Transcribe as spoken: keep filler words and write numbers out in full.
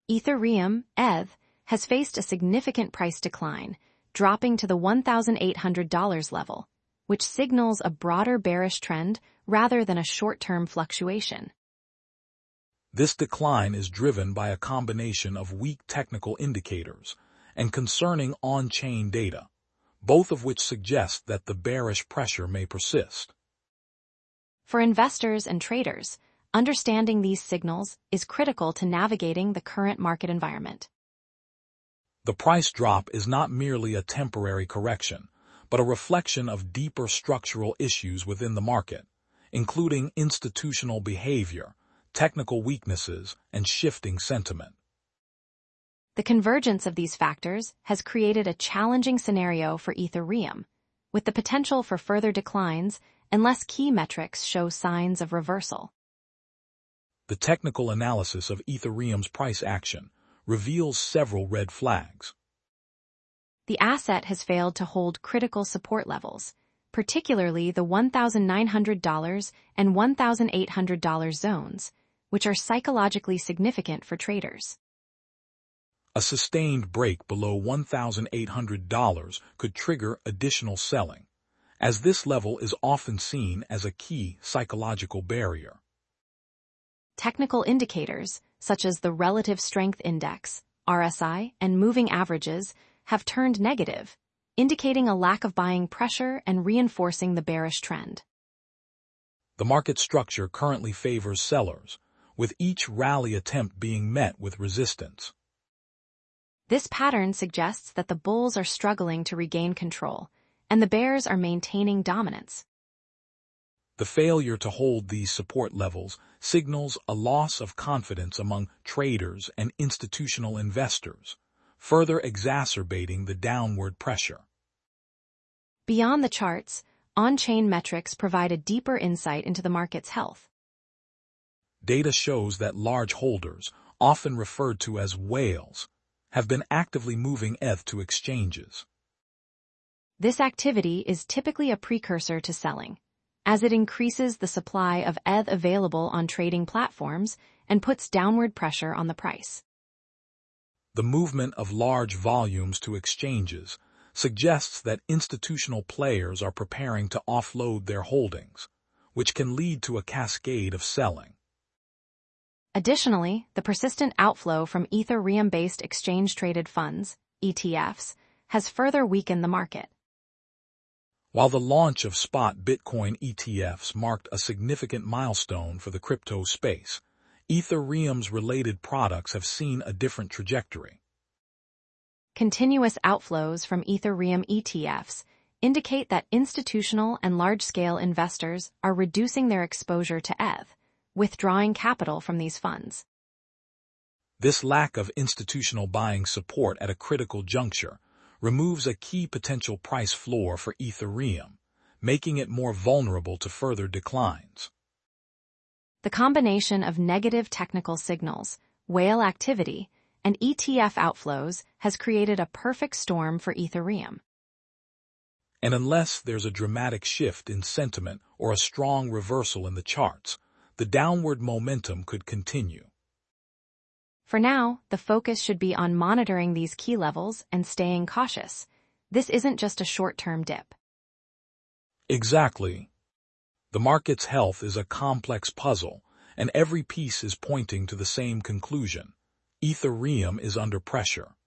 Ethereum, E T H, has faced a significant price decline, dropping to the one thousand eight hundred dollars level, which signals a broader bearish trend rather than a short-term fluctuation. This decline is driven by a combination of weak technical indicators and concerning on-chain data, both of which suggest that the bearish pressure may persist. For investors and traders, understanding these signals is critical to navigating the current market environment. The price drop is not merely a temporary correction, but a reflection of deeper structural issues within the market, including institutional behavior, technical weaknesses, and shifting sentiment. The convergence of these factors has created a challenging scenario for Ethereum, with the potential for further declines unless key metrics show signs of reversal. The technical analysis of Ethereum's price action reveals several red flags. The asset has failed to hold critical support levels, particularly the one thousand nine hundred dollars and one thousand eight hundred dollars zones, which are psychologically significant for traders. A sustained break below one thousand eight hundred dollars could trigger additional selling, as this level is often seen as a key psychological barrier. Technical indicators, such as the Relative Strength Index, R S I, and moving averages, have turned negative, indicating a lack of buying pressure and reinforcing the bearish trend. The market structure currently favors sellers, with each rally attempt being met with resistance. This pattern suggests that the bulls are struggling to regain control, and the bears are maintaining dominance. The failure to hold these support levels signals a loss of confidence among traders and institutional investors, further exacerbating the downward pressure. Beyond the charts, on-chain metrics provide a deeper insight into the market's health. Data shows that large holders, often referred to as whales, have been actively moving E T H to exchanges. This activity is typically a precursor to selling, as it increases the supply of E T H available on trading platforms and puts downward pressure on the price. The movement of large volumes to exchanges suggests that institutional players are preparing to offload their holdings, which can lead to a cascade of selling. Additionally, the persistent outflow from Ethereum-based exchange-traded funds, E T Fs, has further weakened the market. While the launch of spot Bitcoin E T Fs marked a significant milestone for the crypto space, Ethereum's related products have seen a different trajectory. Continuous outflows from Ethereum E T Fs indicate that institutional and large-scale investors are reducing their exposure to E T H, withdrawing capital from these funds. This lack of institutional buying support at a critical juncture removes a key potential price floor for Ethereum, making it more vulnerable to further declines. The combination of negative technical signals, whale activity, and E T F outflows has created a perfect storm for Ethereum. And unless there's a dramatic shift in sentiment or a strong reversal in the charts, the downward momentum could continue. For now, the focus should be on monitoring these key levels and staying cautious. This isn't just a short-term dip. Exactly. The market's health is a complex puzzle, and every piece is pointing to the same conclusion. Ethereum is under pressure.